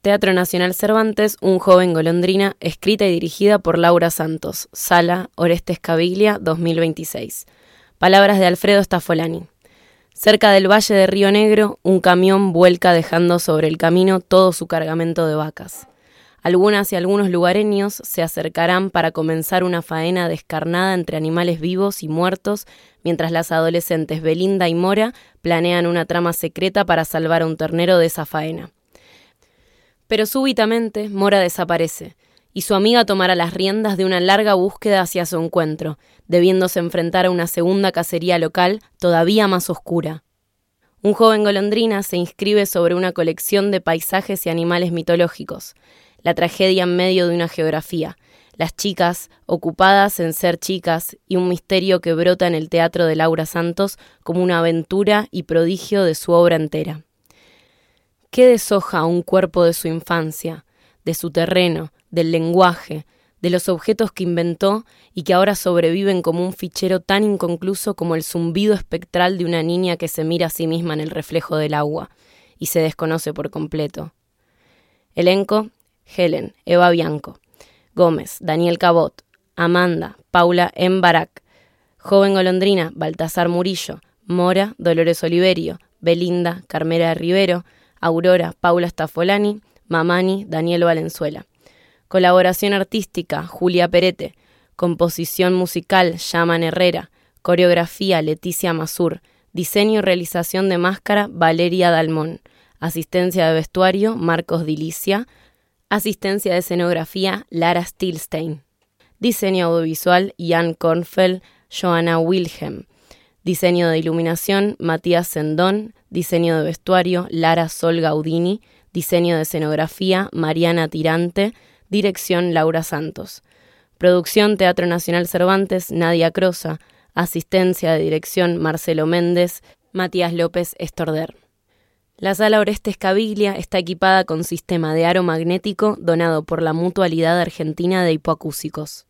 Teatro Nacional Cervantes, Un joven golondrina, escrita y dirigida por Laura Santos. Sala Orestes Caviglia, 2026. Palabras de Alfredo Staffolani. Cerca del valle de Río Negro, un camión vuelca dejando sobre el camino todo su cargamento de vacas. Algunas y algunos lugareños se acercarán para comenzar una faena descarnada entre animales vivos y muertos, mientras las adolescentes Belinda y Mora planean una trama secreta para salvar a un ternero de esa faena. Pero súbitamente Mora desaparece, y su amiga tomará las riendas de una larga búsqueda hacia su encuentro, debiéndose enfrentar a una segunda cacería local todavía más oscura. Un joven golondrina se inscribe sobre una colección de paisajes y animales mitológicos, la tragedia en medio de una geografía, las chicas ocupadas en ser chicas y un misterio que brota en el teatro de Laura Santos como una aventura y prodigio de su obra entera. ¿Qué deshoja un cuerpo de su infancia, de su terreno, del lenguaje, de los objetos que inventó y que ahora sobreviven como un fichero tan inconcluso como el zumbido espectral de una niña que se mira a sí misma en el reflejo del agua y se desconoce por completo? Elenco: Helen, Eva Bianco. Gómez, Daniel Cabot. Amanda, Paula M. Barak. Joven golondrina, Baltasar Murillo. Mora, Dolores Oliverio. Belinda, Carmela Rivero. Aurora, Paula Staffolani. Mamani, Daniel Valenzuela. Colaboración artística, Julia Perete. Composición musical, Yaman Herrera. Coreografía, Leticia Masur. Diseño y realización de máscara, Valeria Dalmón. Asistencia de vestuario, Marcos Dilicia. Asistencia de escenografía, Lara Stilstein. Diseño audiovisual, Jan Kornfeld, Johanna Wilhelm. Diseño de iluminación, Matías Sendón. Diseño de vestuario, Lara Sol Gaudini. Diseño de escenografía, Mariana Tirante. Dirección, Laura Santos. Producción, Teatro Nacional Cervantes, Nadia Crosa. Asistencia de dirección, Marcelo Méndez. Matías López Estorder. La Sala Orestes Caviglia está equipada con sistema de aro magnético donado por la Mutualidad Argentina de Hipoacúsicos.